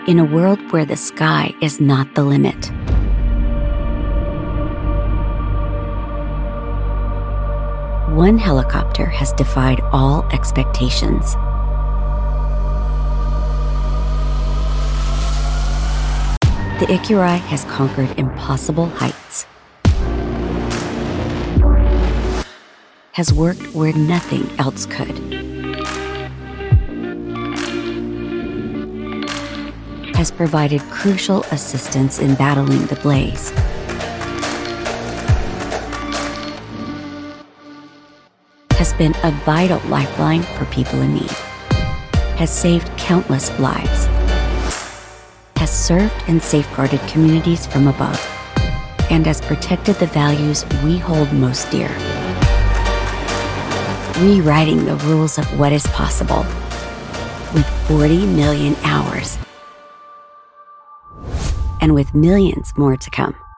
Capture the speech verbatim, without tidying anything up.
in a world where the sky is not the limit. One helicopter has defied all expectations. The Ikirai has conquered impossible heights, has worked where nothing else could, has provided crucial assistance in battling the blaze, has been a vital lifeline for people in need, has saved countless lives, has served and safeguarded communities from above, and has protected the values we hold most dear. Rewriting the rules of what is possible with forty million hours, and with millions more to come.